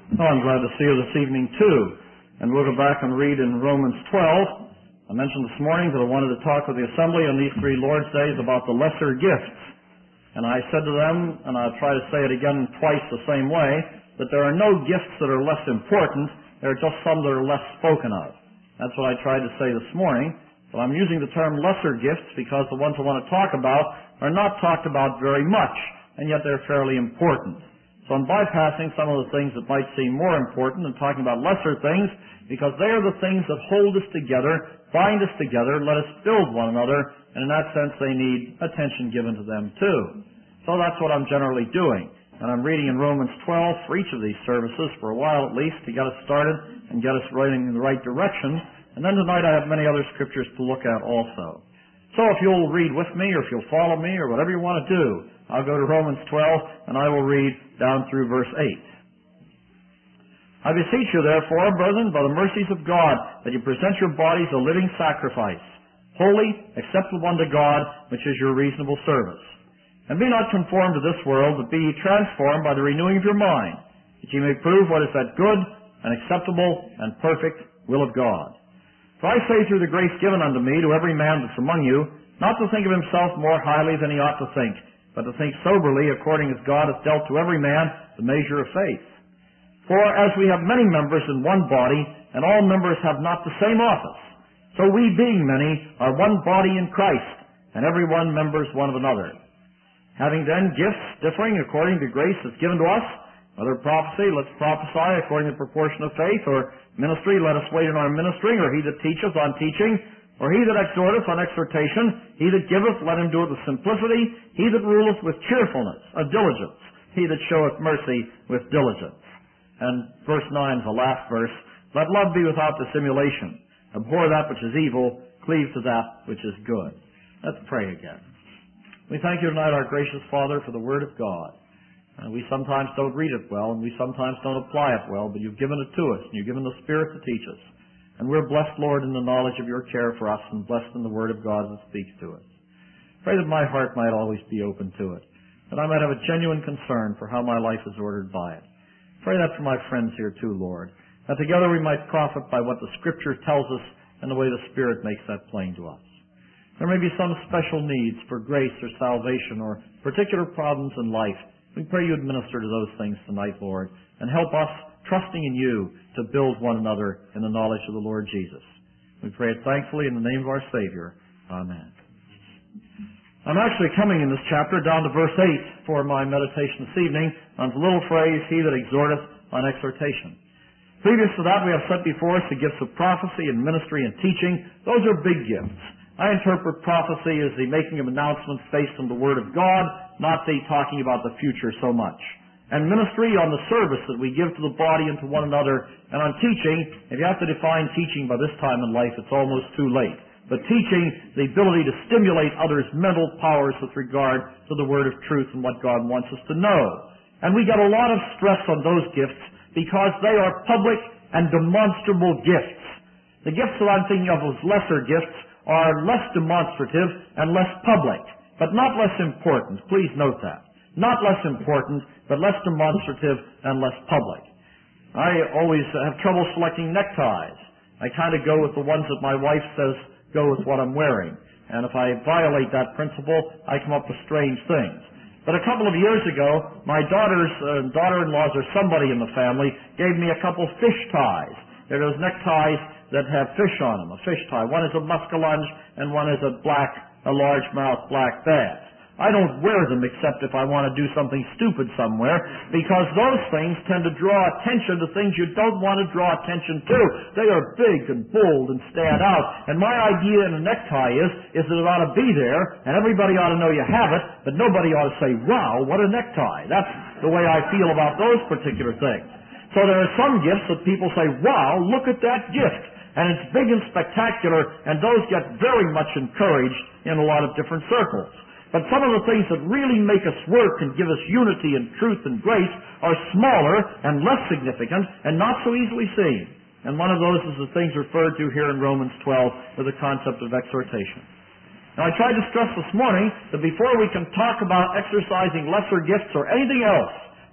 Oh, I'm glad to see you this evening, too. And we'll go back and read in Romans 12. I mentioned this morning that I wanted to talk with the assembly on these 3 Lord's Days about the lesser gifts. And I said to them, and I'll try to say it again twice the same way, that there are no gifts that are less important. There are just some that are less spoken of. That's what I tried to say this morning. So I'm using the term lesser gifts because the ones I want to talk about are not talked about very much, and yet they're fairly important. So I'm bypassing some of the things that might seem more important and talking about lesser things because they are the things that hold us together, bind us together, let us build one another, and in that sense they need attention given to them too. So that's what I'm generally doing. And I'm reading in Romans 12 for each of these services for a while at least to get us started and get us running in the right direction. And then tonight I have many other scriptures to look at also. So if you'll read with me or if you'll follow me or whatever you want to do, I'll go to Romans 12 and I will read down through verse 8. I beseech you therefore, brethren, by the mercies of God, that you present your bodies a living sacrifice, holy, acceptable unto God, which is your reasonable service. And be not conformed to this world, but be ye transformed by the renewing of your mind, that ye may prove what is that good and acceptable and perfect will of God. For I say through the grace given unto me to every man that's among you, not to think of himself more highly than he ought to think, but to think soberly according as God hath dealt to every man the measure of faith. For as we have many members in one body, and all members have not the same office, so we being many are one body in Christ, and every one members one of another. Having then gifts differing according to grace that's given to us, whether prophecy, let's prophesy according to the proportion of faith, or ministry, let us wait in our ministering, or he that teacheth on teaching, or he that exhorteth on exhortation, he that giveth, let him do it with simplicity, he that ruleth with cheerfulness, of diligence, he that showeth mercy with diligence. And verse 9 is the last verse. Let love be without dissimulation. Abhor that which is evil, cleave to that which is good. Let's pray again. We thank you tonight, our gracious Father, for the Word of God. We sometimes don't read it well, and we sometimes don't apply it well, but you've given it to us, and you've given the Spirit to teach us. And we're blessed, Lord, in the knowledge of your care for us, and blessed in the Word of God that speaks to us. Pray that my heart might always be open to it, that I might have a genuine concern for how my life is ordered by it. Pray that for my friends here too, Lord, that together we might profit by what the Scripture tells us and the way the Spirit makes that plain to us. There may be some special needs for grace or salvation or particular problems in life. We pray you administer to those things tonight, Lord, and help us, trusting in you, to build one another in the knowledge of the Lord Jesus. We pray it thankfully in the name of our Savior. Amen. I'm actually coming in this chapter down to verse 8 for my meditation this evening on the little phrase, he that exhorteth on exhortation. Previous to that, we have set before us the gifts of prophecy and ministry and teaching. Those are big gifts. I interpret prophecy as the making of announcements based on the Word of God, not the talking about the future so much. And ministry on the service that we give to the body and to one another. And on teaching, if you have to define teaching by this time in life, it's almost too late. But teaching, the ability to stimulate others' mental powers with regard to the Word of truth and what God wants us to know. And we get a lot of stress on those gifts because they are public and demonstrable gifts. The gifts that I'm thinking of as lesser gifts are less demonstrative and less public, but not less important. Please note that. Not less important, but less demonstrative and less public. I always have trouble selecting neckties. I kind of go with the ones that my wife says go with what I'm wearing. And if I violate that principle, I come up with strange things. But a couple of years ago, my daughter-in-laws or somebody in the family gave me a couple fish ties. They're those neckties that have fish on them, a fish tie. One is a muskellunge and one is a largemouth black bass. I don't wear them except if I want to do something stupid somewhere, because those things tend to draw attention to things you don't want to draw attention to. They are big and bold and stand out. And my idea in a necktie is that it ought to be there, and everybody ought to know you have it, but nobody ought to say, wow, what a necktie. That's the way I feel about those particular things. So there are some gifts that people say, wow, look at that gift. And it's big and spectacular, and those get very much encouraged in a lot of different circles. But some of the things that really make us work and give us unity and truth and grace are smaller and less significant and not so easily seen. And one of those is the things referred to here in Romans 12 with the concept of exhortation. Now I tried to stress this morning that before we can talk about exercising lesser gifts or anything else,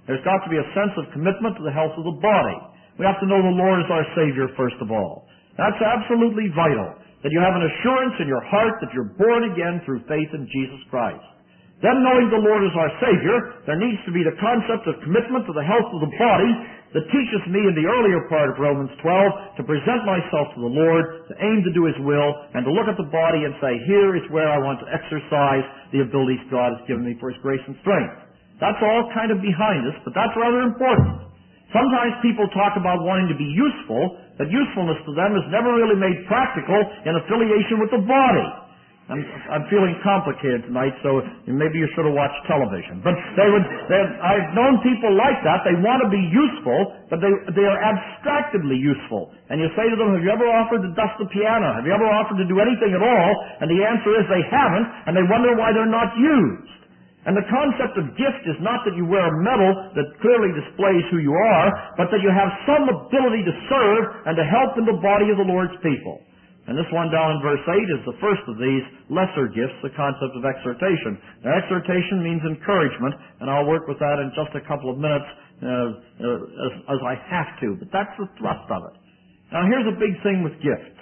There's got to be a sense of commitment to the health of the body. We have to know the Lord is our Savior first of all. That's absolutely vital, that you have an assurance in your heart that you're born again through faith in Jesus Christ. Then knowing the Lord is our Savior, there needs to be the concept of commitment to the health of the body that teaches me in the earlier part of Romans 12 to present myself to the Lord, to aim to do His will, and to look at the body and say, here is where I want to exercise the abilities God has given me for His grace and strength. That's all kind of behind us, but that's rather important. Sometimes people talk about wanting to be useful, but usefulness to them is never really made practical in affiliation with the body. I'm feeling complicated tonight, so maybe you should have watched television. But I've known people like that. They want to be useful, but they are abstractedly useful. And you say to them, have you ever offered to dust the piano? Have you ever offered to do anything at all? And the answer is they haven't, and they wonder why they're not used. And the concept of gift is not that you wear a medal that clearly displays who you are, but that you have some ability to serve and to help in the body of the Lord's people. And this one down in verse 8 is the first of these lesser gifts, the concept of exhortation. Now, exhortation means encouragement, and I'll work with that in just a couple of minutes as I have to. But that's the thrust of it. Now, here's a big thing with gifts.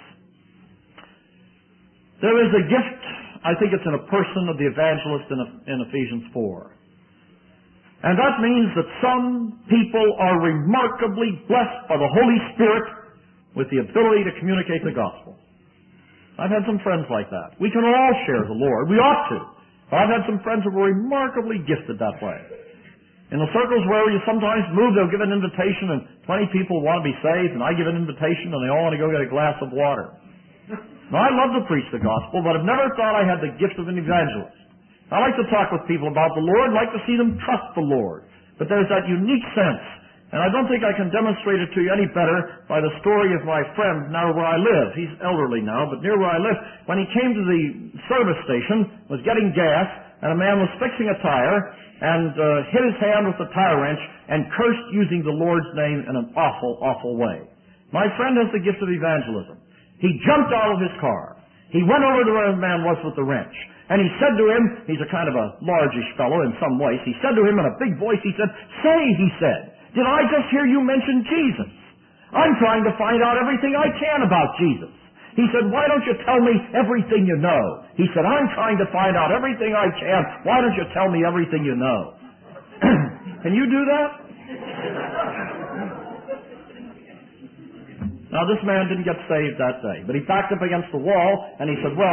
There is a gift, I think it's in a person of the evangelist in Ephesians 4. And that means that some people are remarkably blessed by the Holy Spirit with the ability to communicate the gospel. I've had some friends like that. We can all share the Lord. We ought to. But I've had some friends who were remarkably gifted that way. In the circles where you sometimes move, they'll give an invitation and 20 people want to be saved, and I give an invitation and they all want to go get a glass of water. Now, I love to preach the gospel, but I've never thought I had the gift of an evangelist. I like to talk with people about the Lord, like to see them trust the Lord. But there's that unique sense. And I don't think I can demonstrate it to you any better by the story of my friend now where I live. He's elderly now, but near where I live. When he came to the service station, was getting gas, and a man was fixing a tire, and hit his hand with the tire wrench, and cursed using the Lord's name in an awful, awful way. My friend has the gift of evangelism. He jumped out of his car. He went over to where the man was with the wrench. And he said to him, he's a kind of a largish fellow in some ways, he said to him in a big voice, he said, "Say," he said, "did I just hear you mention Jesus? I'm trying to find out everything I can about Jesus." He said, "Why don't you tell me everything you know?" He said, "I'm trying to find out everything I can. Why don't you tell me everything you know?" Can you do that? Now, this man didn't get saved that day, but he backed up against the wall, and he said,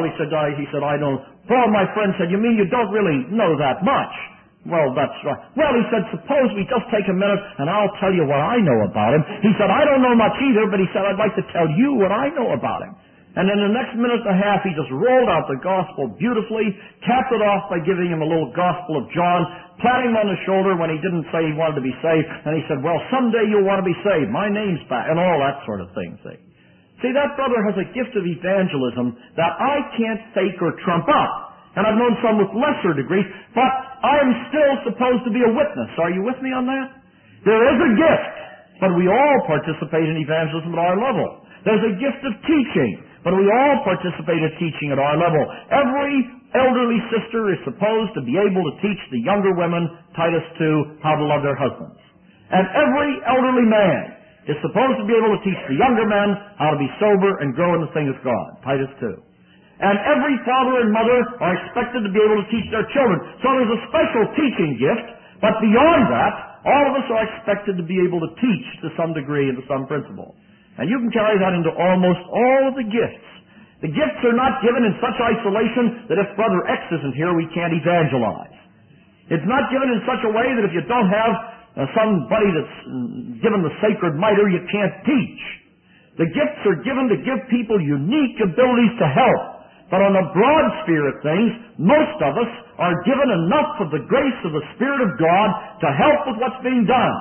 I don't. Well, my friend said, "You mean you don't really know that much?" "Well, that's right." "Well," he said, "suppose we just take a minute and I'll tell you what I know about him." He said, "I don't know much either, but he said, I'd like to tell you what I know about him." And in the next minute and a half, he just rolled out the gospel beautifully, capped it off by giving him a little gospel of John, patting him on the shoulder when he didn't say he wanted to be saved, and he said, "Well, someday you'll want to be saved. My name's back," and all that sort of thing. See, that brother has a gift of evangelism that I can't fake or trump up. And I've known some with lesser degrees, but I'm still supposed to be a witness. Are you with me on that? There is a gift, but we all participate in evangelism at our level. There's a gift of teaching, but we all participate in teaching at our level. Every elderly sister is supposed to be able to teach the younger women, Titus 2, how to love their husbands. And every elderly man is supposed to be able to teach the younger men how to be sober and grow in the thing of God, Titus 2. And every father and mother are expected to be able to teach their children. So there's a special teaching gift, but beyond that, all of us are expected to be able to teach to some degree and to some principle. And you can carry that into almost all of the gifts. The gifts are not given in such isolation that if Brother X isn't here, we can't evangelize. It's not given in such a way that if you don't have somebody that's given the sacred mitre, you can't teach. The gifts are given to give people unique abilities to help. But on the broad sphere of things, most of us are given enough of the grace of the Spirit of God to help with what's being done.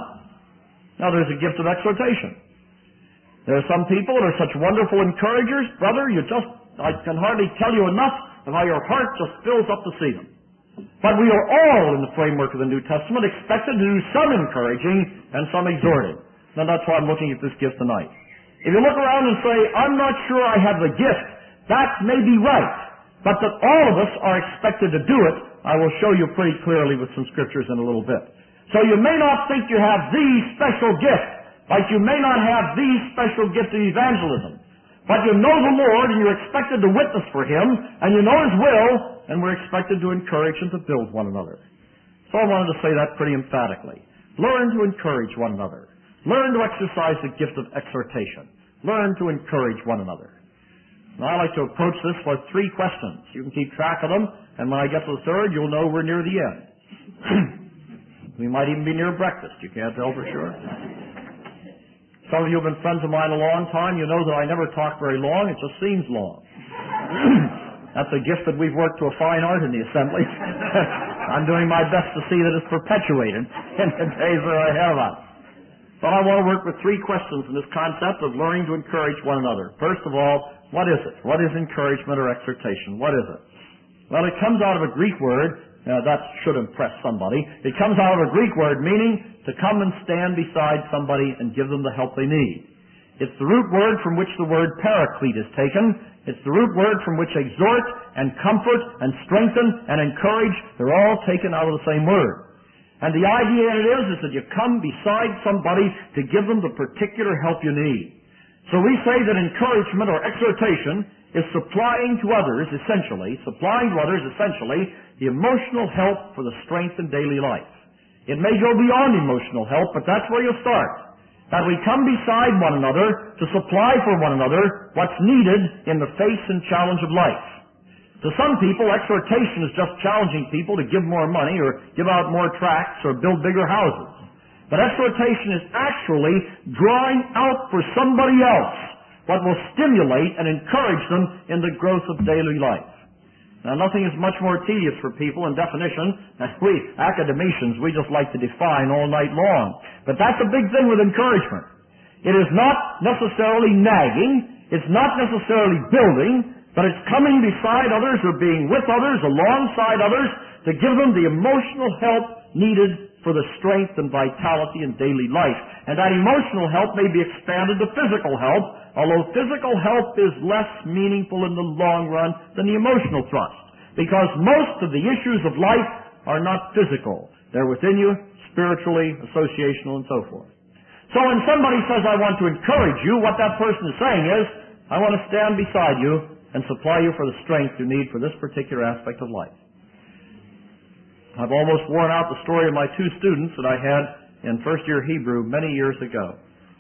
Now, there's a gift of exhortation. There are some people that are such wonderful encouragers. Brother, I can hardly tell you enough of how your heart just fills up to see them. But we are all, in the framework of the New Testament, expected to do some encouraging and some exhorting. Now, that's why I'm looking at this gift tonight. If you look around and say, "I'm not sure I have the gift," that may be right, but that all of us are expected to do it, I will show you pretty clearly with some scriptures in a little bit. So you may not think you have the special gift, like you may not have the special gift of evangelism. But you know the Lord, and you're expected to witness for Him, and you know His will, and we're expected to encourage and to build one another. So I wanted to say that pretty emphatically. Learn to encourage one another. Learn to exercise the gift of exhortation. Learn to encourage one another. Now, I like to approach this with 3 questions. You can keep track of them, and when I get to the third, you'll know we're near the end. We might even be near breakfast. You can't tell for sure. Some of you have been friends of mine a long time. You know that I never talk very long. It just seems long. That's a gift that we've worked to a fine art in the assembly. I'm doing my best to see that it's perpetuated in the days that are ahead of us. But I want to work with 3 questions in this concept of learning to encourage one another. First of all, what is it? What is encouragement or exhortation? What is it? Well, it comes out of a Greek word. That should impress somebody. It comes out of a Greek word meaning to come and stand beside somebody and give them the help they need. It's the root word from which the word paraclete is taken. It's the root word from which exhort and comfort and strengthen and encourage, they're all taken out of the same word. And the idea in it is that you come beside somebody to give them the particular help you need. So we say that encouragement or exhortation is supplying to others, essentially, the emotional help for the strength in daily life. It may go beyond emotional help, but that's where you start. That we come beside one another to supply for one another what's needed in the face and challenge of life. To some people, exhortation is just challenging people to give more money or give out more tracts or build bigger houses. But exhortation is actually drawing out for somebody else what will stimulate and encourage them in the growth of daily life. Now, nothing is much more tedious for people in definition. We, academicians, we just like to define all night long. But that's a big thing with encouragement. It is not necessarily nagging. It's not necessarily building. But it's coming beside others or being with others, alongside others, to give them the emotional help needed for the strength and vitality in daily life. And that emotional help may be expanded to physical help, although physical help is less meaningful in the long run than the emotional thrust. Because most of the issues of life are not physical. They're within you, spiritually, associational, and so forth. So when somebody says, I want to encourage you, what that person is saying is, I want to stand beside you and supply you for the strength you need for this particular aspect of life. I've almost worn out the story of my 2 students that I had in first year Hebrew many years ago.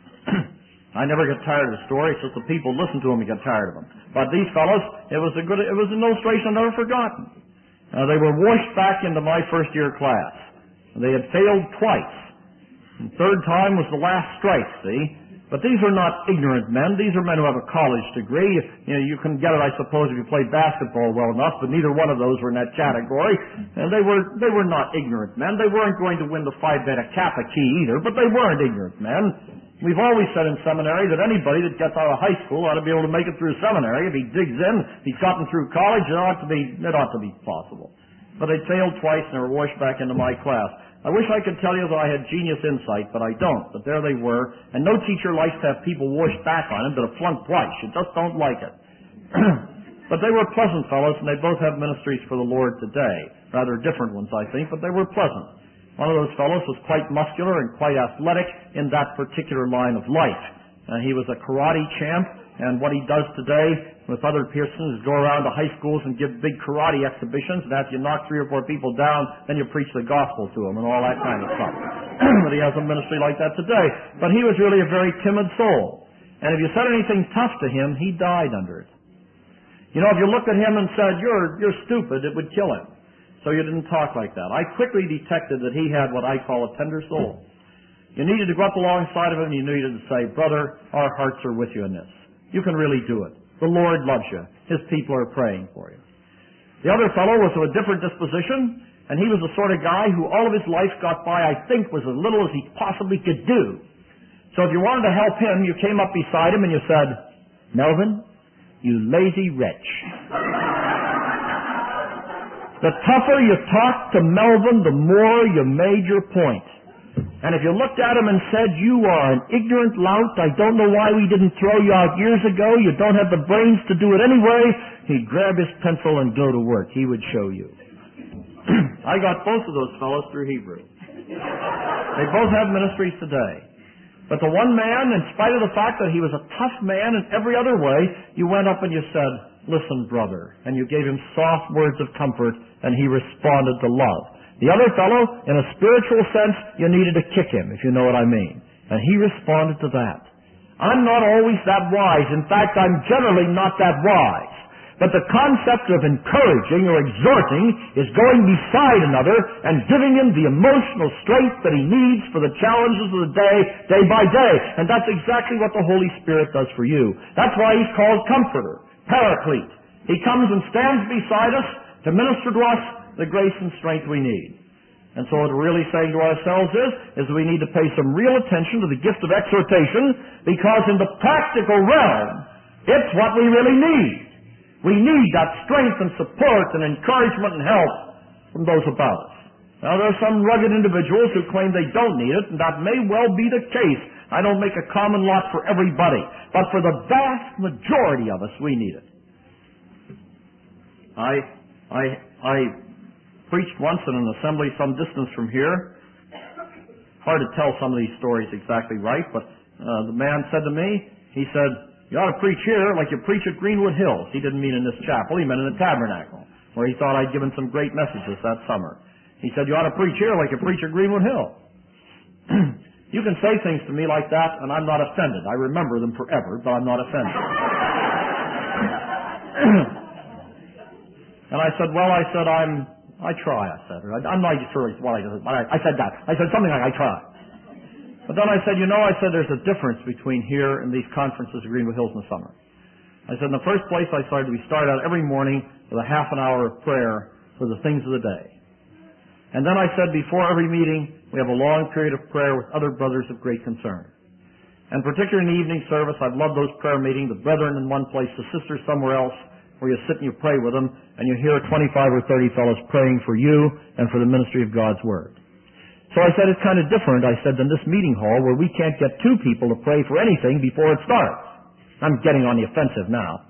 I never get tired of the story. It's just the people listen to them and get tired of them. But these fellows, it was an illustration I've never forgotten. They were washed back into my first year class. They had failed twice. The 3rd time was the last strike, see? But these are not ignorant men. These are men who have a college degree. You can get it, I suppose, if you played basketball well enough, but neither one of those were in that category. And they were not ignorant men. They weren't going to win the Phi Beta Kappa key either, but they weren't ignorant men. We've always said in seminary that anybody that gets out of high school ought to be able to make it through seminary. If he digs in, if he's gotten through college, it ought to be possible. But they failed twice and they were washed back into my class. I wish I could tell you that I had genius insight, but I don't. But there they were. And no teacher likes to have people washed back on him that have flunked twice. You just don't like it. But they were pleasant fellows, and they both have ministries for the Lord today. Rather different ones, I think, but they were pleasant. One of those fellows was quite muscular and quite athletic in that particular line of life. He was a karate champ, and what he does today with other persons is go around to high schools and give big karate exhibitions, and after you knock 3 or 4 people down, then you preach the gospel to them and all that kind of stuff. But he has a ministry like that today. But he was really a very timid soul. And if you said anything tough to him, he died under it. You know, if you looked at him and said, you're stupid, it would kill him. So you didn't talk like that. I quickly detected that he had what I call a tender soul. You needed to go up alongside of him and you needed to say, brother, our hearts are with you in this. You can really do it. The Lord loves you. His people are praying for you. The other fellow was of a different disposition, and he was the sort of guy who all of his life got by, I think, was as little as he possibly could do. So if you wanted to help him, you came up beside him and you said, Melvin, you lazy wretch. The tougher you talked to Melvin, the more you made your point. And if you looked at him and said, you are an ignorant lout, I don't know why we didn't throw you out years ago, you don't have the brains to do it anyway, he'd grab his pencil and go to work. He would show you. I got both of those fellows through Hebrew. They both have ministries today. But the one man, in spite of the fact that he was a tough man in every other way, you went up and you said, listen, brother. And you gave him soft words of comfort, and he responded to love. The other fellow, in a spiritual sense, you needed to kick him, if you know what I mean. And he responded to that. I'm not always that wise. In fact, I'm generally not that wise. But the concept of encouraging or exhorting is going beside another and giving him the emotional strength that he needs for the challenges of the day by day. And that's exactly what the Holy Spirit does for you. That's why he's called Comforter, Paraclete. He comes and stands beside us to minister to us the grace and strength we need. And so what we're really saying to ourselves is we need to pay some real attention to the gift of exhortation, because in the practical realm, it's what we really need. We need that strength and support and encouragement and help from those about us. Now, there are some rugged individuals who claim they don't need it, and that may well be the case. I don't make a common lot for everybody. But for the vast majority of us, we need it. I preached once in an assembly some distance from here. Hard to tell some of these stories exactly right, but the man said to me, he said, you ought to preach here like you preach at Greenwood Hills. He didn't mean in this chapel. He meant in the tabernacle, where he thought I'd given some great messages that summer. He said, you ought to preach here like you preach at Greenwood Hill. You can say things to me like that, and I'm not offended. I remember them forever, but I'm not offended. And I said, well, I try, I said. I'm not sure what I said, but I said that. I said something like, I try. But then I said, there's a difference between here and these conferences at Greenwood Hills in the summer. I said, in the first place, we start out every morning with a half an hour of prayer for the things of the day. And then I said, before every meeting, we have a long period of prayer with other brothers of great concern. And particularly in the evening service, I've loved those prayer meetings, the brethren in one place, the sisters somewhere else, where you sit and you pray with them, and you hear 25 or 30 fellows praying for you and for the ministry of God's Word. So I said, it's kind of different, I said, than this meeting hall where we can't get two people to pray for anything before it starts. I'm getting on the offensive now.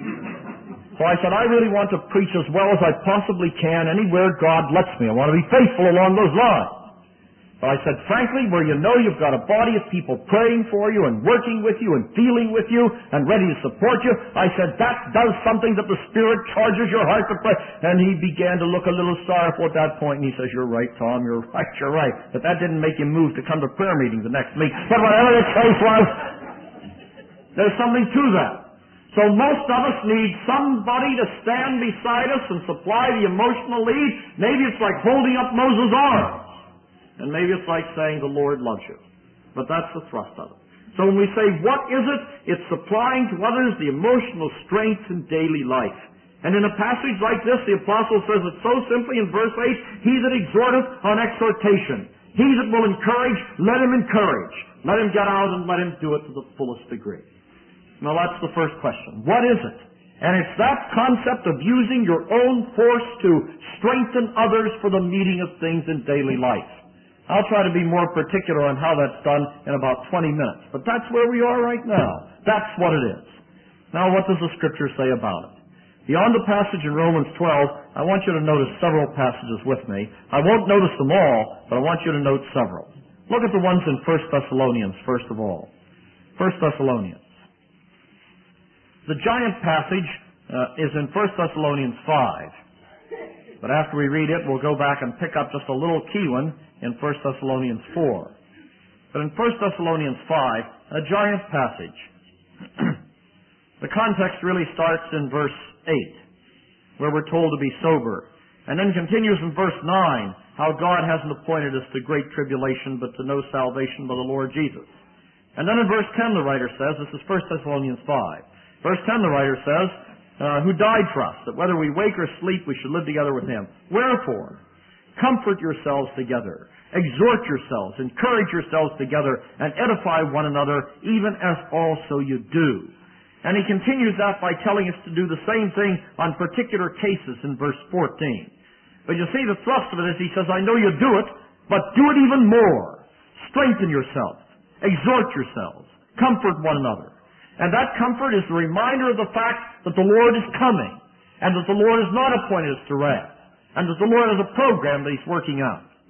So I said, I really want to preach as well as I possibly can anywhere God lets me. I want to be faithful along those lines. But I said, frankly, where you know you've got a body of people praying for you and working with you and feeling with you and ready to support you, I said, that does something that the Spirit charges your heart to pray. And he began to look a little sorrowful at that point, and he says, you're right, Tom, you're right. But that didn't make him move to come to prayer meeting the next week. But whatever the case was, there's something to that. So most of us need somebody to stand beside us and supply the emotional lead. Maybe it's like holding up Moses' arms. And maybe it's like saying the Lord loves you. But that's the thrust of it. So when we say, what is it? It's supplying to others the emotional strength in daily life. And in a passage like this, the apostle says it so simply in verse 8, he that exhorteth on exhortation. He that will encourage, let him encourage. Let him get out and let him do it to the fullest degree. Now that's the first question. What is it? And it's that concept of using your own force to strengthen others for the meeting of things in daily life. I'll try to be more particular on how that's done in about 20 minutes. But that's where we are right now. That's what it is. Now, what does the Scripture say about it? Beyond the passage in Romans 12, I want you to notice several passages with me. I won't notice them all, but I want you to note several. Look at the ones in 1 Thessalonians, first of all. 1 Thessalonians. The giant passage is in 1 Thessalonians 5. But after we read it, we'll go back and pick up just a little key one in 1 Thessalonians 4. But in 1 Thessalonians 5, a giant passage. The context really starts in verse 8, where we're told to be sober. And then continues in verse 9, how God hasn't appointed us to great tribulation, but to no salvation by the Lord Jesus. And then in verse 10, the writer says, this is 1 Thessalonians 5. Verse 10, the writer says, who died for us, that whether we wake or sleep, we should live together with him. Wherefore, comfort yourselves together, exhort yourselves, encourage yourselves together, and edify one another, even as also you do. And he continues that by telling us to do the same thing on particular cases in verse 14. But you see, the thrust of it is, he says, I know you do it, but do it even more. Strengthen yourself, exhort yourselves, comfort one another. And that comfort is the reminder of the fact that the Lord is coming, and that the Lord has not appointed us to wrath, and that the Lord has a program that he's working out.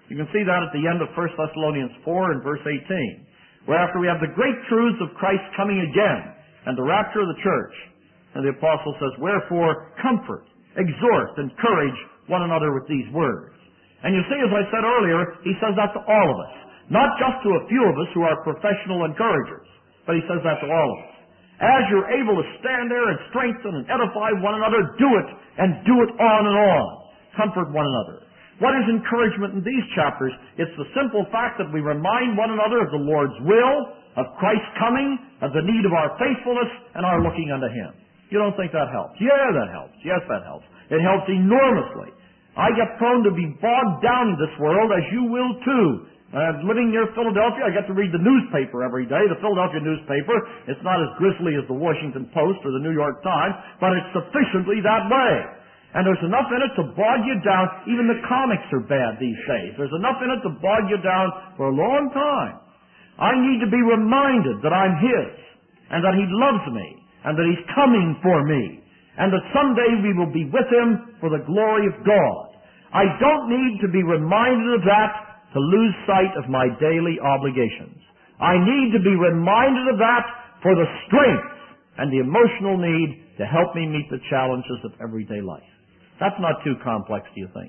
You can see that at the end of 1 Thessalonians 4 and verse 18, where after we have the great truths of Christ coming again and the rapture of the church, and the apostle says, wherefore comfort, exhort, encourage one another with these words. And you see, as I said earlier, he says that to all of us. Not just to a few of us who are professional encouragers, but he says that to all of us. As you're able to stand there and strengthen and edify one another, do it, and do it on and on. Comfort one another. What is encouragement in these chapters? It's the simple fact that we remind one another of the Lord's will, of Christ's coming, of the need of our faithfulness, and our looking unto Him. You don't think that helps? Yeah, that helps. Yes, that helps. It helps enormously. I get prone to be bogged down in this world, as you will too. Living near Philadelphia, I get to read the newspaper every day, the Philadelphia newspaper. It's not as grisly as the Washington Post or the New York Times, but it's sufficiently that way. And there's enough in it to bog you down. Even the comics are bad these days. There's enough in it to bog you down for a long time. I need to be reminded that I'm His, and that He loves me, and that He's coming for me, and that someday we will be with Him for the glory of God. I don't need to be reminded of that to lose sight of my daily obligations. I need to be reminded of that for the strength and the emotional need to help me meet the challenges of everyday life. That's not too complex, do you think?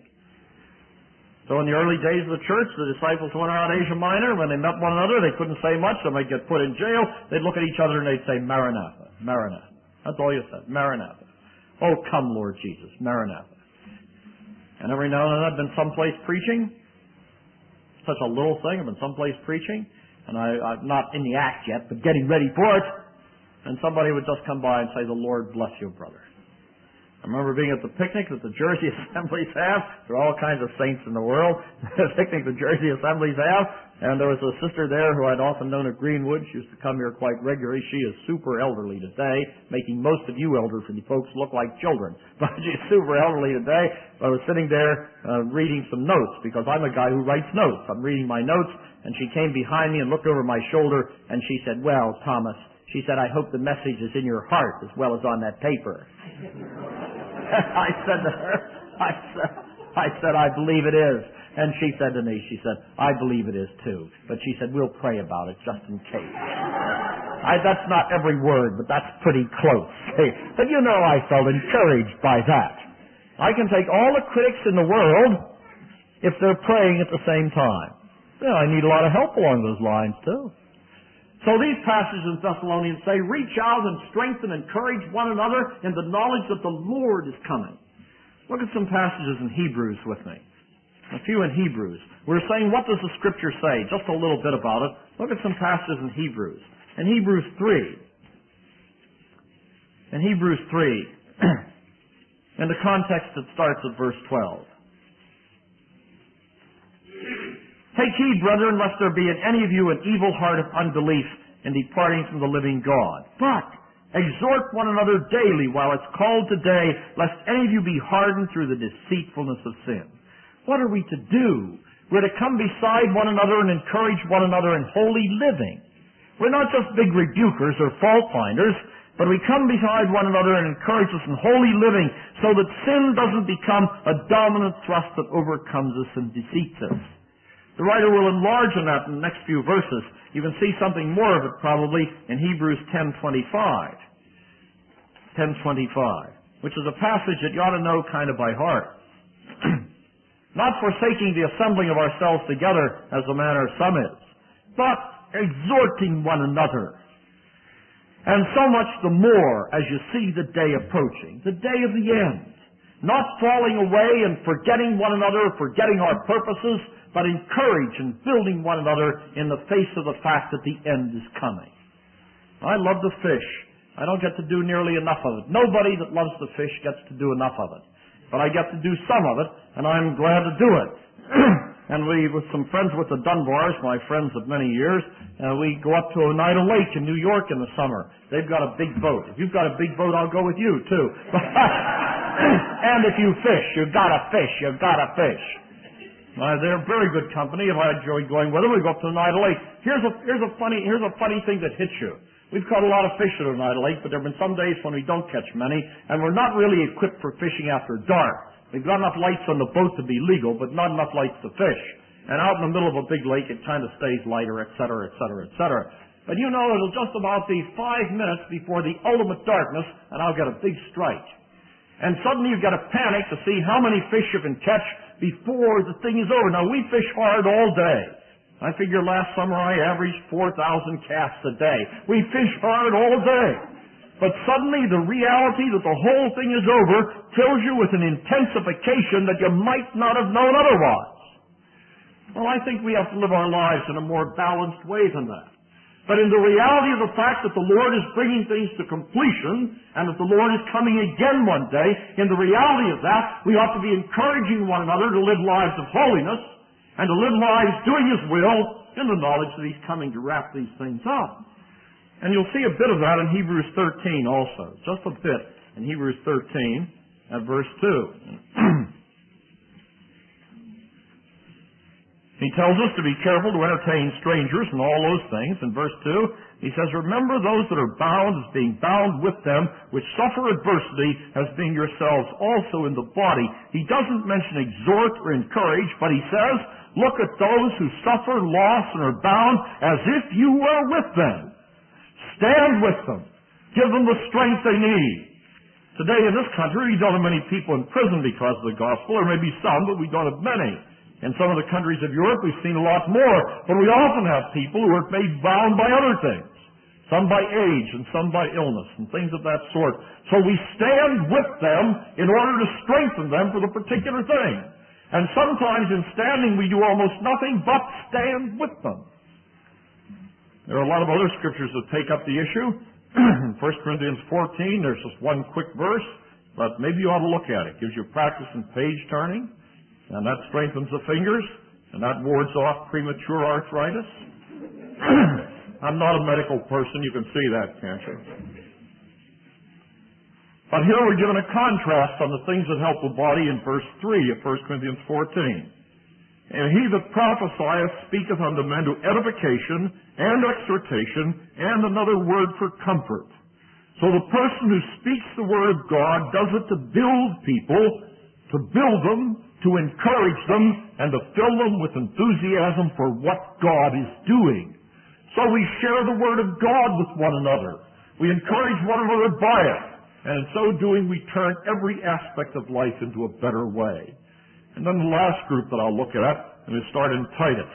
So in the early days of the church, the disciples went around Asia Minor. When they met one another, they couldn't say much. They might get put in jail. They'd look at each other and they'd say, Maranatha, Maranatha. That's all you said, Maranatha. Oh, come, Lord Jesus, Maranatha. And every now and then I've been someplace preaching, such a little thing. I've been someplace preaching, and I'm not in the act yet, but getting ready for it. And somebody would just come by and say, the Lord bless you, brother. I remember being at the picnic that the Jersey Assemblies have. There are all kinds of saints in the world. The picnic the Jersey Assemblies have. And there was a sister there who I'd often known at Greenwood. She used to come here quite regularly. She is super elderly today, making most of you elderly folks look like children. But she's super elderly today. I was sitting there reading some notes, because I'm a guy who writes notes. I'm reading my notes, and she came behind me and looked over my shoulder, and she said, well, Thomas, she said, I hope the message is in your heart as well as on that paper. I said to her, I said, I believe it is. And she said to me, she said, I believe it is too. But she said, we'll pray about it just in case. That's not every word, but that's pretty close. But you know, I felt encouraged by that. I can take all the critics in the world if they're praying at the same time. Yeah, I need a lot of help along those lines too. So these passages in Thessalonians say, reach out and strengthen and encourage one another in the knowledge that the Lord is coming. Look at some passages in Hebrews with me. A few in Hebrews. We're saying, what does the Scripture say? Just a little bit about it. Look at some passages in Hebrews. In Hebrews 3. In Hebrews 3. In the context that starts at verse 12. Take heed, brethren, lest there be in any of you an evil heart of unbelief in departing from the living God. But exhort one another daily while it's called today, lest any of you be hardened through the deceitfulness of sin. What are we to do? We're to come beside one another and encourage one another in holy living. We're not just big rebukers or fault finders, but we come beside one another and encourage us in holy living so that sin doesn't become a dominant thrust that overcomes us and defeats us. The writer will enlarge on that in the next few verses. You can see something more of it probably in Hebrews 10:25. 10:25, which is a passage that you ought to know kind of by heart. Not forsaking the assembling of ourselves together as the manner of some is, but exhorting one another. And so much the more as you see the day approaching, the day of the end. Not falling away and forgetting one another, forgetting our purposes, but encourage and building one another in the face of the fact that the end is coming. I love to fish. I don't get to do nearly enough of it. Nobody that loves to fish gets to do enough of it. But I get to do some of it, and I'm glad to do it. And we, with some friends with the Dunbars, my friends of many years, we go up to Oneida Lake in New York in the summer. They've got a big boat. If you've got a big boat, I'll go with you, too. And if you fish, you've got to fish. You've got to fish. They're very good company. If I enjoy going with them, we go up to Oneida Lake. Here's a funny thing that hits you. We've caught a lot of fish at Oneida Lake, but there have been some days when we don't catch many, and we're not really equipped for fishing after dark. We've got enough lights on the boat to be legal, but not enough lights to fish. and out in the middle of a big lake it kind of stays lighter, etc., etc., etc. But you know, it'll just about be 5 minutes before the ultimate darkness, and I'll get a big strike. And suddenly you've got to panic to see how many fish you can catch before the thing is over. Now, we fish hard all day. I figure last summer I averaged 4,000 casts a day. We fish hard all day. But suddenly the reality that the whole thing is over fills you with an intensification that you might not have known otherwise. Well, I think we have to live our lives in a more balanced way than that. But in the reality of the fact that the Lord is bringing things to completion and that the Lord is coming again one day, in the reality of that, we ought to be encouraging one another to live lives of holiness and to live lives doing His will in the knowledge that He's coming to wrap these things up. And you'll see a bit of that in Hebrews 13 also, just a bit in Hebrews 13 at verse 2. He tells us to be careful to entertain strangers and all those things. In verse 2, he says, remember those that are bound as being bound with them, which suffer adversity as being yourselves also in the body. He doesn't mention exhort or encourage, but he says, look at those who suffer loss and are bound as if you were with them. Stand with them. Give them the strength they need. Today in this country, we don't have many people in prison because of the gospel. There may be some, but we don't have many. In some of the countries of Europe, we've seen a lot more, but we often have people who are made bound by other things. Some by age and some by illness and things of that sort. So we stand with them in order to strengthen them for the particular thing. And sometimes in standing we do almost nothing but stand with them. There are a lot of other scriptures that take up the issue. In 1 Corinthians 14, there's just one quick verse, but maybe you ought to look at it. It gives you practice in page turning. And that strengthens the fingers, and that wards off premature arthritis. I'm not a medical person, you can see that, can't you? But here we're given a contrast on the things that help the body in verse 3 of 1 Corinthians 14. And he that prophesieth speaketh unto men to edification and exhortation and another word for comfort. So the person who speaks the word of God does it to build people, to build them, to encourage them, and to fill them with enthusiasm for what God is doing. So we share the Word of God with one another. We encourage one another by it. And in so doing, we turn every aspect of life into a better way. And then the last group that I'll look at, and we start in Titus.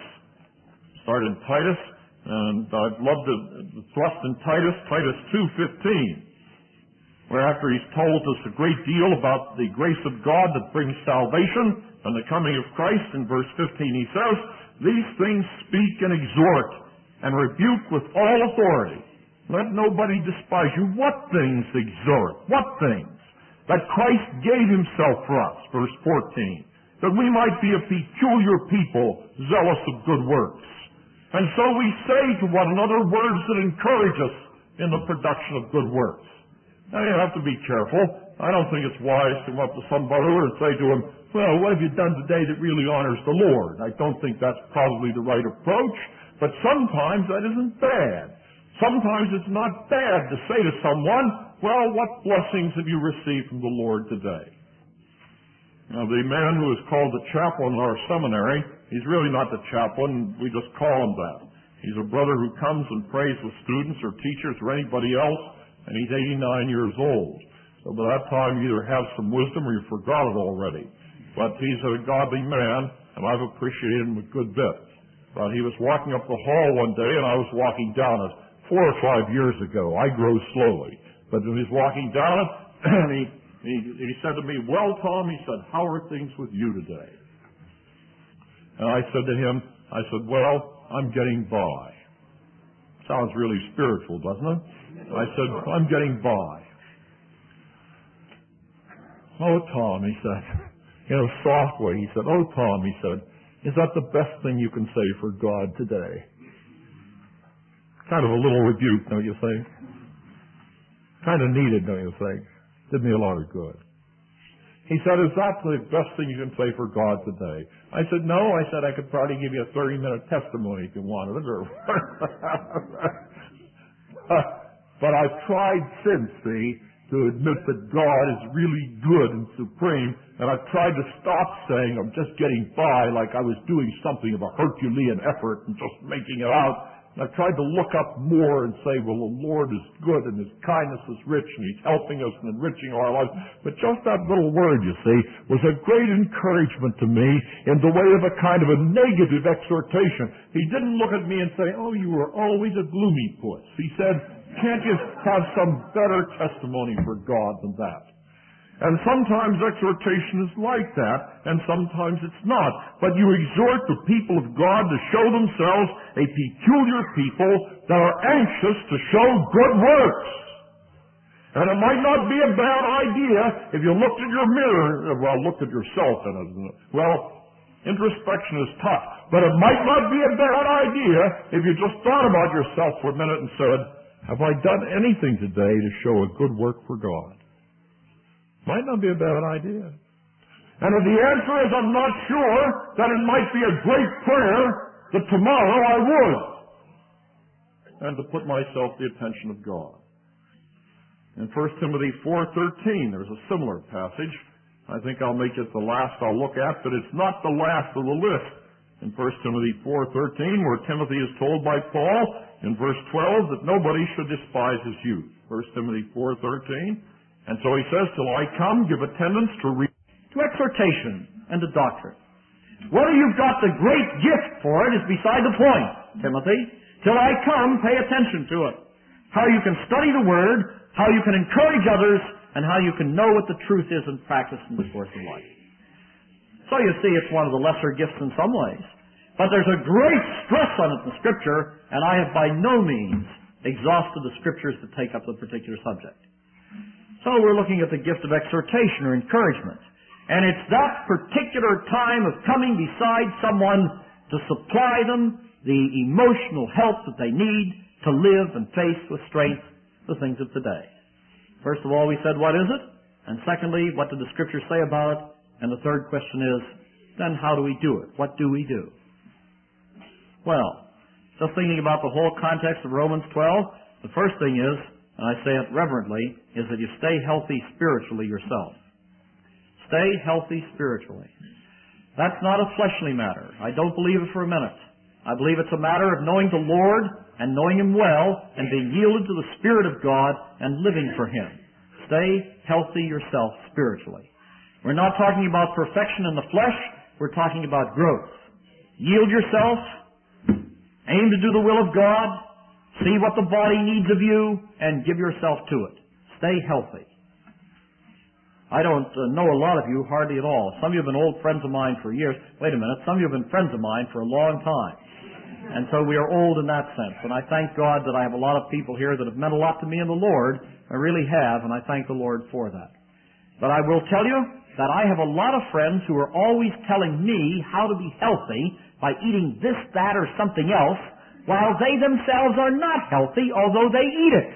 And I'd love to thrust in Titus 2:15. Where after he's told us a great deal about the grace of God that brings salvation and the coming of Christ, in verse 15 he says, these things speak and exhort and rebuke with all authority. Let nobody despise you. What things exhort? What things? That Christ gave himself for us, verse 14, that we might be a peculiar people, zealous of good works. And so we say to one another words that encourage us in the production of good works. Now, you have to be careful. I don't think it's wise to come up to somebody and say to him, well, what have you done today that really honors the Lord? I don't think that's probably the right approach, but sometimes that isn't bad. Sometimes it's not bad to say to someone, well, what blessings have you received from the Lord today? Now, the man who is called the chaplain in our seminary, he's really not the chaplain, we just call him that. He's a brother who comes and prays with students or teachers or anybody else, and he's 89 years old. So by that time, you either have some wisdom or you forgot it already. But he's a godly man, and I've appreciated him a good bit. But he was walking up the hall one day, and I was walking down it 4 or 5 years ago. I grow slowly. But when he was walking down it, and he said to me, well, Tom, he said, how are things with you today? And I said to him, well, I'm getting by. Sounds really spiritual, doesn't it? I said, I'm getting by. Oh, Tom, he said, in a soft way, he said, oh, Tom, he said, is that the best thing you can say for God today? Kind of a little rebuke, don't you think? Kind of needed, don't you think? Did me a lot of good. He said, is that the best thing you can say for God today? I said, no. I said, I could probably give you a 30-minute testimony if you wanted it. But I've tried since, see, to admit that God is really good and supreme, and I've tried to stop saying I'm just getting by like I was doing something of a Herculean effort and just making it out. And I've tried to look up more and say, well, the Lord is good and His kindness is rich and He's helping us and enriching our lives. But just that little word, you see, was a great encouragement to me in the way of a kind of a negative exhortation. He didn't look at me and say, oh, you were always a gloomy puss. He said, can't you have some better testimony for God than that? And sometimes exhortation is like that, and sometimes it's not. But you exhort the people of God to show themselves a peculiar people that are anxious to show good works. And it might not be a bad idea if you looked at your mirror, looked at yourself in it. Introspection is tough, but it might not be a bad idea if you just thought about yourself for a minute and said, have I done anything today to show a good work for God? Might not be a bad idea. And if the answer is I'm not sure, then it might be a great prayer that tomorrow I would. And to put myself the attention of God. In 1 Timothy 4:13, there's a similar passage. I think I'll make it the last I'll look at, but it's not the last of the list. In 1 Timothy 4:13, where Timothy is told by Paul in verse 12 that nobody should despise his youth. 1 Timothy 4:13. And so he says, till I come, give attendance to exhortation and to doctrine. Whether you've got the great gift for it is beside the point, Timothy. Till I come, pay attention to it. How you can study the Word, how you can encourage others, and how you can know what the truth is and practice in the course of life. So you see, it's one of the lesser gifts in some ways. But there's a great stress on it in Scripture, and I have by no means exhausted the Scriptures to take up the particular subject. So we're looking at the gift of exhortation or encouragement. And it's that particular time of coming beside someone to supply them the emotional help that they need to live and face with strength the things of today. First of all, we said, what is it? And secondly, what did the Scripture say about it? And the third question is, then how do we do it? What do we do? Well, just thinking about the whole context of Romans 12, the first thing is, and I say it reverently, is that you stay healthy spiritually yourself. Stay healthy spiritually. That's not a fleshly matter. I don't believe it for a minute. I believe it's a matter of knowing the Lord and knowing Him well and being yielded to the Spirit of God and living for Him. Stay healthy yourself spiritually. We're not talking about perfection in the flesh. We're talking about growth. Yield yourself. Aim to do the will of God. See what the body needs of you and give yourself to it. Stay healthy. I don't know a lot of you hardly at all. Some of you have been old friends of mine for years. Wait a minute. Some of you have been friends of mine for a long time. And so we are old in that sense. And I thank God that I have a lot of people here that have meant a lot to me in the Lord. I really have, and I thank the Lord for that. But I will tell you that I have a lot of friends who are always telling me how to be healthy by eating this, that, or something else, while they themselves are not healthy, although they eat it.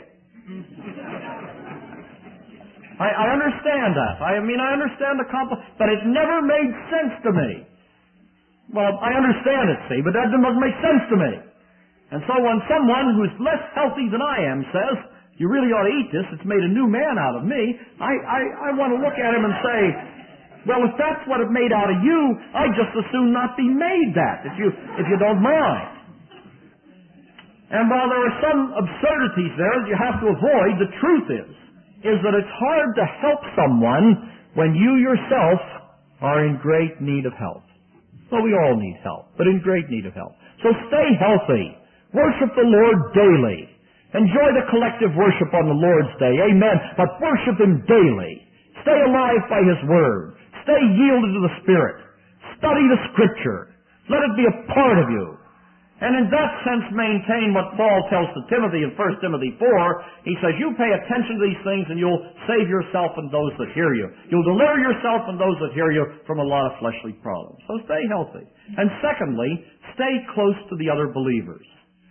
I understand that. I understand the but it never made sense to me. Well, I understand it, see, but that doesn't make sense to me. And so when someone who's less healthy than I am says, you really ought to eat this, it's made a new man out of me, I want to look at him and say, well, if that's what it made out of you, I'd just as soon not be made that, if you don't mind. And while there are some absurdities there that you have to avoid, the truth is that it's hard to help someone when you yourself are in great need of help. Well, we all need help, but in great need of help. So stay healthy. Worship the Lord daily. Enjoy the collective worship on the Lord's Day. Amen. But worship Him daily. Stay alive by His Word. Stay yielded to the Spirit. Study the Scripture. Let it be a part of you. And in that sense, maintain what Paul tells to Timothy in 1 Timothy 4. He says, you pay attention to these things and you'll save yourself and those that hear you. You'll deliver yourself and those that hear you from a lot of fleshly problems. So stay healthy. And secondly, stay close to the other believers.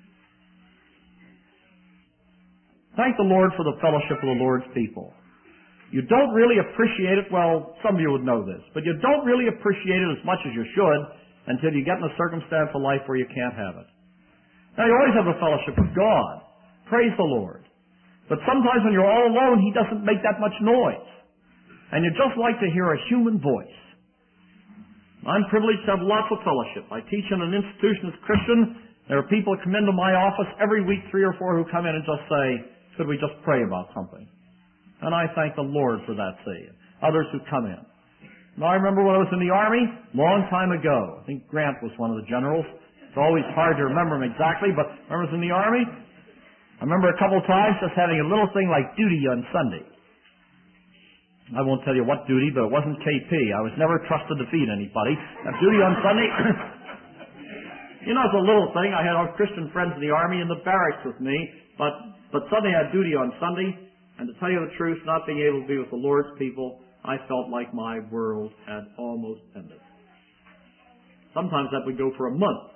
Thank the Lord for the fellowship of the Lord's people. You don't really appreciate it, well, some of you would know this, but you don't really appreciate it as much as you should until you get in a circumstance of life where you can't have it. Now, you always have the fellowship of God. Praise the Lord. But sometimes when you're all alone, He doesn't make that much noise. And you just like to hear a human voice. I'm privileged to have lots of fellowship. I teach in an institution as Christian. There are people who come into my office every week, 3 or 4, who come in and just say, could we just pray about something? And I thank the Lord for that, see. Others who come in. Now, I remember when I was in the Army, long time ago. I think Grant was one of the generals. It's always hard to remember him exactly, but when I was in the Army, I remember a couple of times just having a little thing like duty on Sunday. I won't tell you what duty, but it wasn't KP. I was never trusted to feed anybody. Have duty on Sunday. You know, it's a little thing. I had our Christian friends in the Army in the barracks with me, but suddenly I had duty on Sunday, and to tell you the truth, not being able to be with the Lord's people, I felt like my world had almost ended. Sometimes that would go for a month,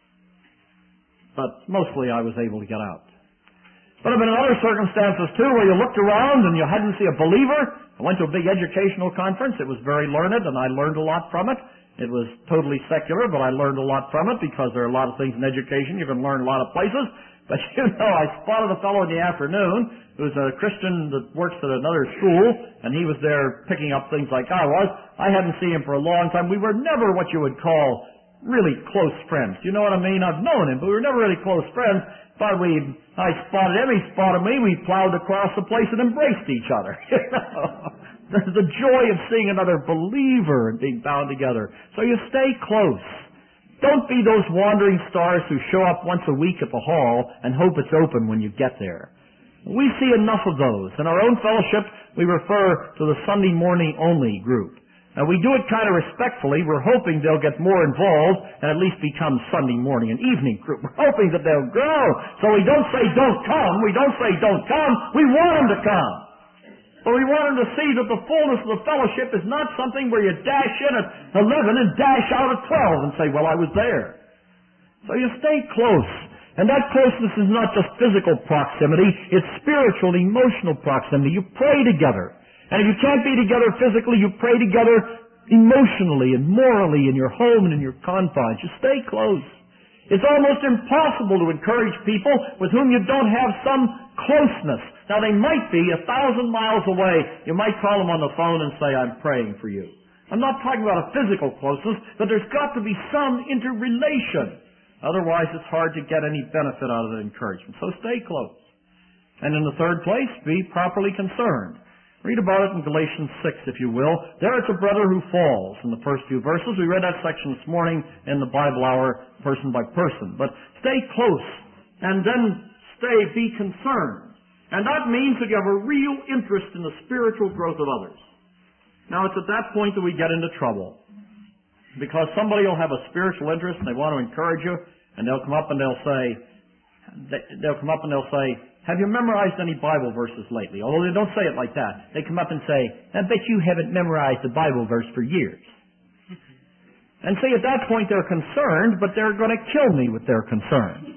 but mostly I was able to get out. But I've been in other circumstances too, where you looked around and you hadn't seen a believer. I went to a big educational conference. It was very learned, and I learned a lot from it. It was totally secular, but I learned a lot from it because there are a lot of things in education you can learn a lot of places. But you know, I spotted a fellow in the afternoon who's a Christian that works at another school, and he was there picking up things like I was. I hadn't seen him for a long time. We were never what you would call really close friends. You know what I mean? I've known him, but we were never really close friends. But I spotted him, he spotted me, we plowed across the place and embraced each other. There's the joy of seeing another believer and being bound together. So you stay close. Don't be those wandering stars who show up once a week at the hall and hope it's open when you get there. We see enough of those. In our own fellowship, we refer to the Sunday morning only group. Now, we do it kind of respectfully. We're hoping they'll get more involved and at least become Sunday morning and evening group. We're hoping that they'll grow. So we don't say don't come. We don't say don't come. We want them to come. But we want them to see that the fullness of the fellowship is not something where you dash in at 11 and dash out at 12 and say, well, I was there. So you stay close. And that closeness is not just physical proximity. It's spiritual, emotional proximity. You pray together. And if you can't be together physically, you pray together emotionally and morally in your home and in your confines. You stay close. It's almost impossible to encourage people with whom you don't have some closeness. Now, they might be 1,000 miles away. You might call them on the phone and say, I'm praying for you. I'm not talking about a physical closeness, but there's got to be some interrelation. Otherwise, it's hard to get any benefit out of the encouragement. So stay close. And in the third place, be properly concerned. Read about it in Galatians 6, if you will. There it's a brother who falls in the first few verses. We read that section this morning in the Bible Hour, person by person. But stay close, and then be concerned. And that means that you have a real interest in the spiritual growth of others. Now, it's at that point that we get into trouble. Because somebody will have a spiritual interest, and they want to encourage you, and they'll come up and they'll say, have you memorized any Bible verses lately? Although they don't say it like that. They come up and say, I bet you haven't memorized a Bible verse for years. And see, at that point they're concerned, but they're going to kill me with their concern.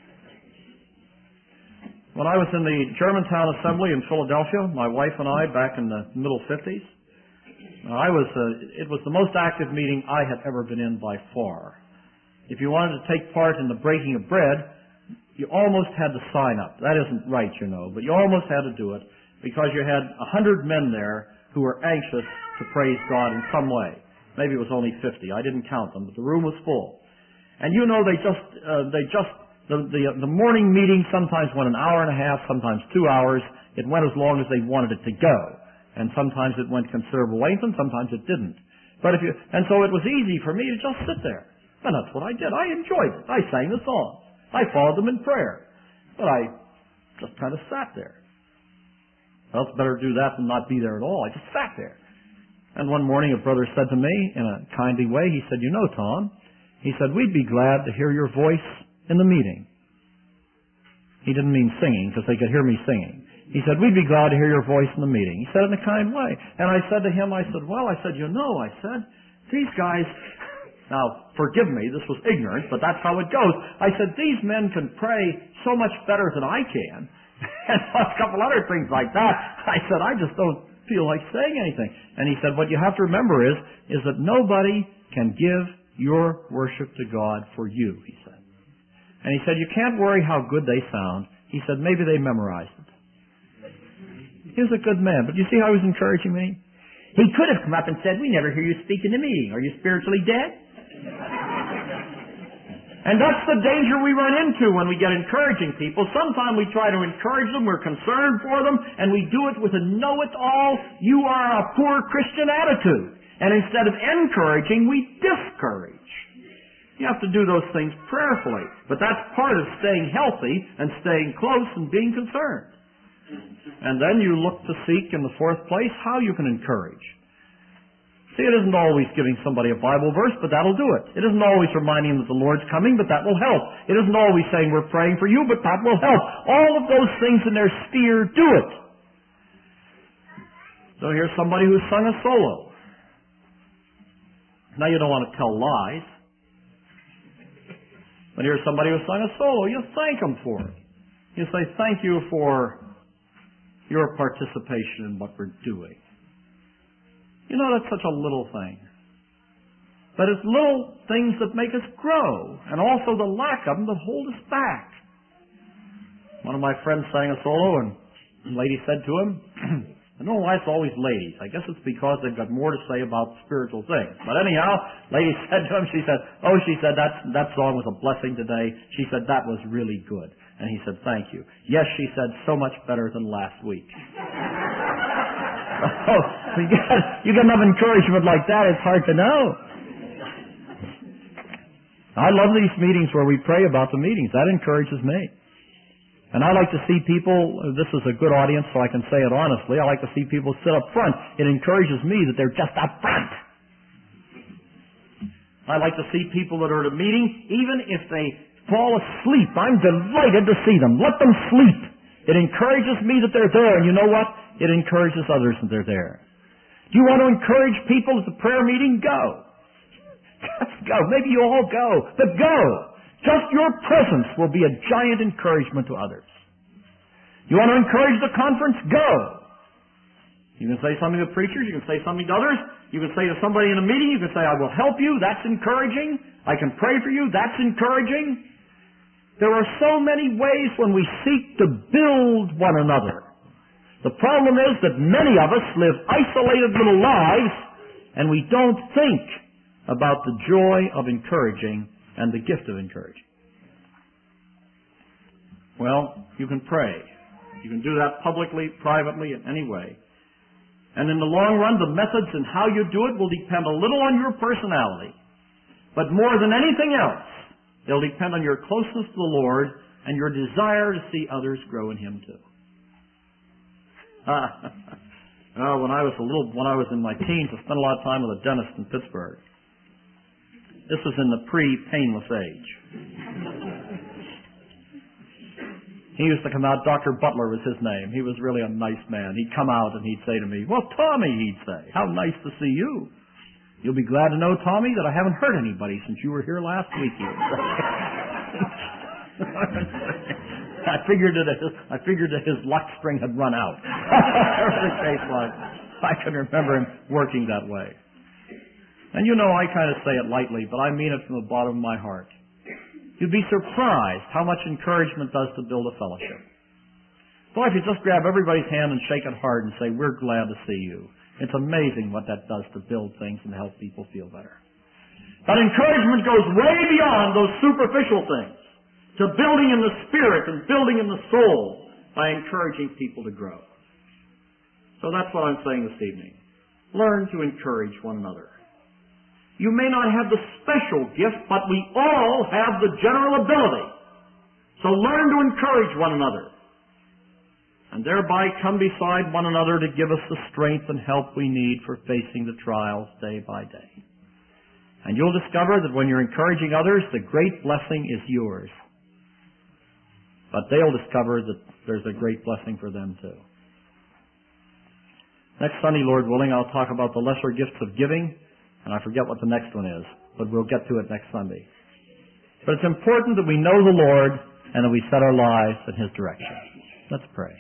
When I was in the Germantown Assembly in Philadelphia, my wife and I, back in the middle 50s, it was the most active meeting I had ever been in by far. If you wanted to take part in the breaking of bread, you almost had to sign up. That isn't right, you know, but you almost had to do it because you had 100 men there who were anxious to praise God in some way. Maybe it was only 50. I didn't count them, but the room was full. And you know, the morning meeting sometimes went an hour and a half, sometimes 2 hours. It went as long as they wanted it to go. And sometimes it went considerable length, and sometimes it didn't. And so it was easy for me to just sit there. And that's what I did. I enjoyed it. I sang the songs. I followed them in prayer. But I just kind of sat there. Well, it's better to do that than not be there at all. I just sat there. And one morning a brother said to me in a kindly way, he said, you know, Tom, he said, we'd be glad to hear your voice in the meeting. He didn't mean singing because they could hear me singing. He said, we'd be glad to hear your voice in the meeting. He said it in a kind way. And I said to him, these guys, now, forgive me, this was ignorant, but that's how it goes. I said, these men can pray so much better than I can. And a couple other things like that. I said, I just don't feel like saying anything. And he said, what you have to remember is that nobody can give your worship to God for you, he said. And he said, you can't worry how good they sound. He said, maybe they memorized it. He was a good man, but you see how he was encouraging me? He could have come up and said, we never hear you speak in the meeting. Are you spiritually dead? And that's the danger we run into when we get encouraging people. Sometimes we try to encourage them, we're concerned for them, and we do it with a know-it-all, you are a poor Christian attitude. And instead of encouraging, we discourage. You have to do those things prayerfully. But that's part of staying healthy and staying close and being concerned. And then you look to seek in the fourth place how you can encourage. See, it isn't always giving somebody a Bible verse, but that'll do it. It isn't always reminding them that the Lord's coming, but that will help. It isn't always saying we're praying for you, but that will help. All of those things in their sphere do it. So here's somebody who's sung a solo. Now you don't want to tell lies. But here's somebody who's sung a solo. You thank them for it. You say, thank you for your participation in what we're doing. You know, that's such a little thing. But it's little things that make us grow, and also the lack of them that hold us back. One of my friends sang a solo, and a lady said to him, I don't know why it's always ladies. I guess it's because they've got more to say about spiritual things. But anyhow, lady said to him, she said, that song was a blessing today. She said, that was really good. And he said, thank you. Yes, she said, so much better than last week. Oh, you get enough encouragement like that, it's hard to know. I love these meetings where we pray about the meetings. That encourages me. And I like to see people, this is a good audience so I can say it honestly, I like to see people sit up front. It encourages me that they're just up front. I like to see people that are at a meeting, even if they fall asleep, I'm delighted to see them. Let them sleep. It encourages me that they're there, and you know what? It encourages others that they're there. Do you want to encourage people at the prayer meeting? Go. Just go. Maybe you all go, but go. Just your presence will be a giant encouragement to others. You want to encourage the conference? Go. You can say something to preachers. You can say something to others. You can say to somebody in a meeting, you can say, I will help you. That's encouraging. I can pray for you. That's encouraging. There are so many ways when we seek to build one another. The problem is that many of us live isolated little lives, and we don't think about the joy of encouraging and the gift of encouraging. Well, you can pray. You can do that publicly, privately, in any way. And in the long run, the methods and how you do it will depend a little on your personality. But more than anything else, they'll depend on your closeness to the Lord and your desire to see others grow in Him too. When I was in my teens, I spent a lot of time with a dentist in Pittsburgh. This was in the pre-painless age. He used to come out, Dr. Butler was his name. He was really a nice man. He'd come out and he'd say to me, well, Tommy, he'd say, how nice to see you. You'll be glad to know, Tommy, that I haven't hurt anybody since you were here last week. I figured that his luck string had run out. Whatever the case was, I can remember him working that way. And you know, I kind of say it lightly, but I mean it from the bottom of my heart. You'd be surprised how much encouragement does to build a fellowship. Boy, if you just grab everybody's hand and shake it hard and say, we're glad to see you. It's amazing what that does to build things and help people feel better. But encouragement goes way beyond those superficial things to building in the spirit and building in the soul by encouraging people to grow. So that's what I'm saying this evening. Learn to encourage one another. You may not have the special gift, but we all have the general ability. So learn to encourage one another. And thereby come beside one another to give us the strength and help we need for facing the trials day by day. And you'll discover that when you're encouraging others, the great blessing is yours. But they'll discover that there's a great blessing for them too. Next Sunday, Lord willing, I'll talk about the lesser gifts of giving, and I forget what the next one is, but we'll get to it next Sunday. But it's important that we know the Lord and that we set our lives in His direction. Let's pray.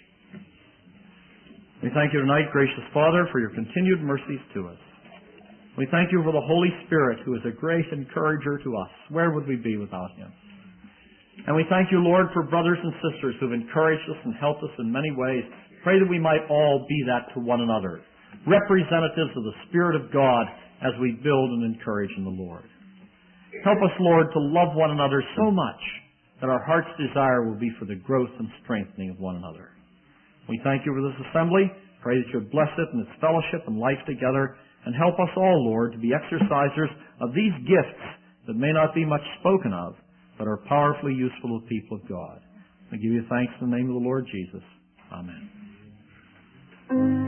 We thank you tonight, gracious Father, for your continued mercies to us. We thank you for the Holy Spirit, who is a great encourager to us. Where would we be without Him? And we thank you, Lord, for brothers and sisters who have encouraged us and helped us in many ways, Pray that we might all be that to one another, representatives of the Spirit of God as we build and encourage in the Lord. Help us, Lord, to love one another so much that our heart's desire will be for the growth and strengthening of one another. We thank you for this assembly. Pray that you would bless it in its fellowship and life together, and help us all, Lord, to be exercisers of these gifts that may not be much spoken of, but are powerfully useful to the people of God. I give you thanks in the name of the Lord Jesus. Amen.